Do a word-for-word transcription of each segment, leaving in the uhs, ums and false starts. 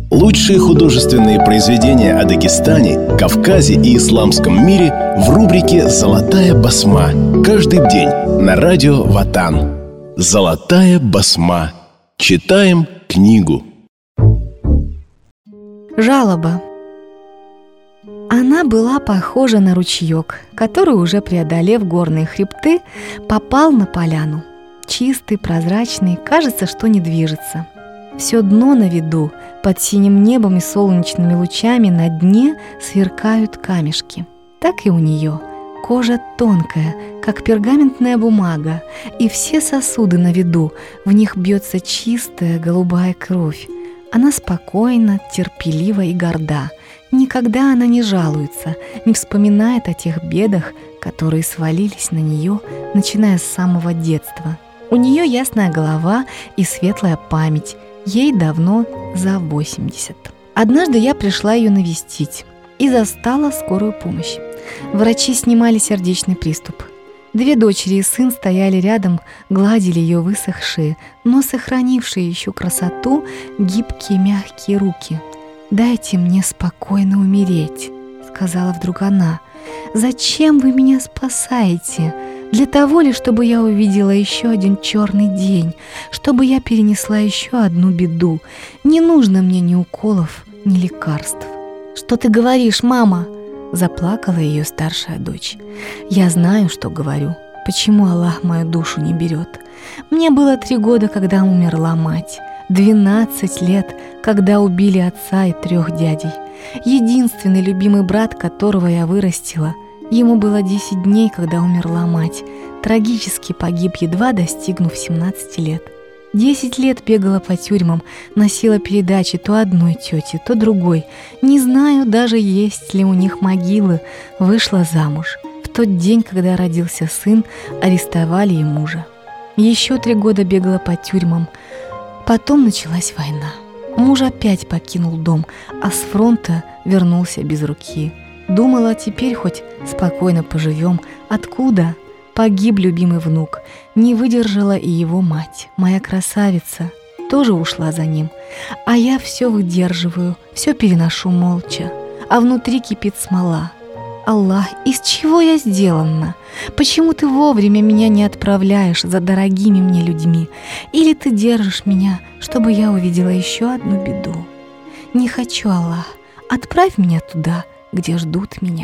Лучшие художественные произведения о Дагестане, Кавказе и исламском мире в рубрике «Золотая басма». Каждый день на радио Ватан. «Золотая басма». Читаем книгу. Жалоба. Она была похожа на ручеек, который, уже преодолев горные хребты, попал на поляну. Чистый, прозрачный, кажется, что не движется. Все дно на виду, под синим небом и солнечными лучами на дне сверкают камешки. Так и у нее. Кожа тонкая, как пергаментная бумага, и все сосуды на виду, в них бьется чистая голубая кровь. Она спокойна, терпелива и горда. Никогда она не жалуется, не вспоминает о тех бедах, которые свалились на нее, начиная с самого детства. У нее ясная голова и светлая память. Ей давно за восемьдесят. Однажды я пришла ее навестить и застала скорую помощь. Врачи снимали сердечный приступ. Две дочери и сын стояли рядом, гладили ее высохшие, но сохранившие еще красоту гибкие мягкие руки. «Дайте мне спокойно умереть», — сказала вдруг она. «Зачем вы меня спасаете? Для того ли, чтобы я увидела еще один черный день, чтобы я перенесла еще одну беду? Не нужно мне ни уколов, ни лекарств». «Что ты говоришь, мама?» — заплакала ее старшая дочь. «Я знаю, что говорю. Почему Аллах мою душу не берет? Мне было три года, когда умерла мать. Двенадцать лет, когда убили отца и трех дядей. Единственный любимый брат, которого я вырастила. Ему было десять дней, когда умерла мать. Трагически погиб, едва достигнув семнадцати лет. Десять лет бегала по тюрьмам, носила передачи то одной тете, то другой. Не знаю даже, есть ли у них могилы. Вышла замуж. В тот день, когда родился сын, арестовали и мужа. Еще три года бегала по тюрьмам. Потом началась война. Муж опять покинул дом, а с фронта вернулся без руки. Думала, теперь хоть спокойно поживем. Откуда? Погиб любимый внук. Не выдержала и его мать, моя красавица. Тоже ушла за ним. А я все выдерживаю, все переношу молча. А внутри кипит смола. Аллах, из чего я сделана? Почему ты вовремя меня не отправляешь за дорогими мне людьми? Или ты держишь меня, чтобы я увидела еще одну беду? Не хочу, Аллах, отправь меня туда, где ждут меня».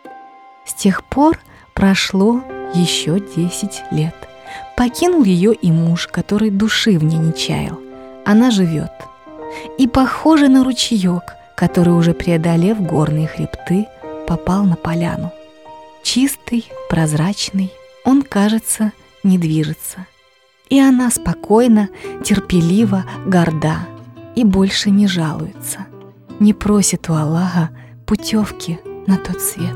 С тех пор прошло еще десять лет. Покинул ее и муж, который души в ней не чаял. Она живет. И похожа на ручеек, который, уже преодолев горные хребты, попал на поляну. Чистый, прозрачный, он, кажется, не движется. И она спокойна, терпелива, горда и больше не жалуется, не просит у Аллаха путевки на тот свет.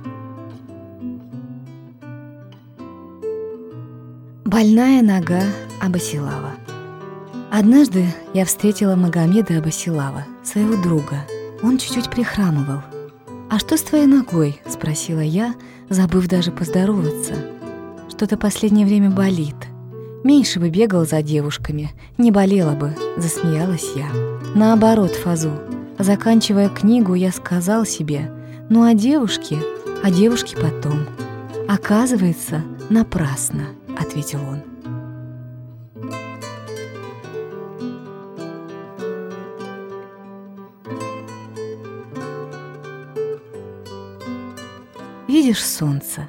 Больная нога Абасилава. Однажды я встретила Магомеда Абасилава, своего друга. Он чуть-чуть прихрамывал. «А что с твоей ногой?» — спросила я, забыв даже поздороваться. «Что-то последнее время болит. Меньше бы бегал за девушками, не болела бы», — засмеялась я. «Наоборот, Фазу, заканчивая книгу, я сказал себе, ну а девушки, а девушки потом». «Оказывается, напрасно», — ответил он. Видишь солнце.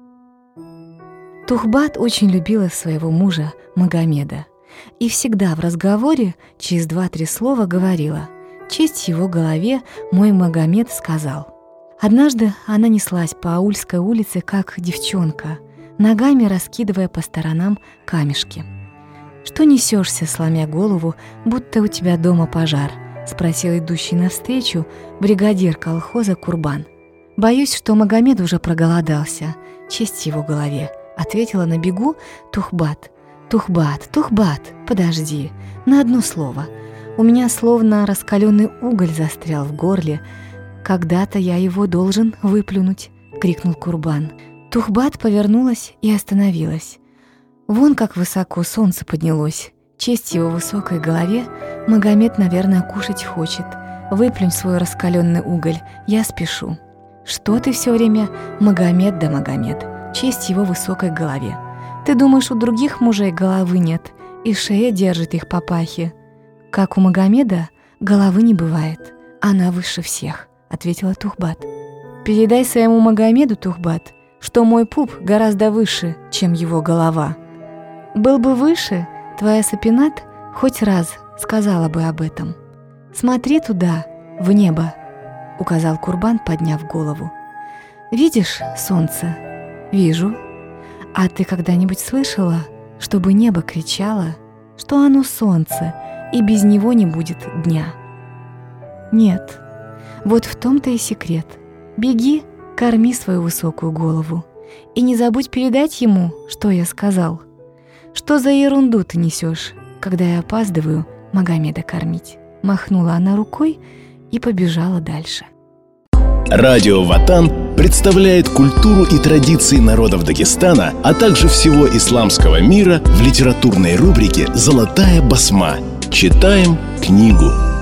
Тухбат очень любила своего мужа Магомеда и всегда в разговоре через два-три слова говорила: «Честь его голове мой Магомед сказал». Однажды она неслась по Аульской улице, как девчонка, ногами раскидывая по сторонам камешки. «Что несешься, сломя голову, будто у тебя дома пожар?» — спросил идущий навстречу бригадир колхоза Курбан. «Боюсь, что Магомед уже проголодался. Честь его голове», — ответила на бегу Тухбат. «Тухбат, Тухбат, подожди, на одно слово. У меня словно раскаленный уголь застрял в горле. Когда-то я его должен выплюнуть», — крикнул Курбан. Тухбат повернулась и остановилась. Вон как высоко солнце поднялось. Честь его высокой голове, Магомед, наверное, кушать хочет. Выплюнь свой раскаленный уголь, я спешу. Что ты все время Магомед да Магомед, честь его высокой голове. Ты думаешь, у других мужей головы нет, и шея держит их папахи. Как у Магомеда головы не бывает, она выше всех, ответила Тухбат. Передай своему Магомеду, Тухбат, что мой пуп гораздо выше, чем его голова. Был бы выше, твоя Сапинат хоть раз сказала бы об этом. Смотри туда, в небо, указал Курбан, подняв голову. Видишь солнце? Вижу. А ты когда-нибудь слышала, чтобы небо кричало, что оно солнце, и без него не будет дня? Нет. Вот в том-то и секрет. Беги, корми свою высокую голову. И не забудь передать ему, что я сказал. Что за ерунду ты несешь, когда я опаздываю Магомеда кормить? Махнула она рукой и побежала дальше. Радио Ватан представляет культуру и традиции народов Дагестана, а также всего исламского мира в литературной рубрике «Золотая басма». Читаем книгу.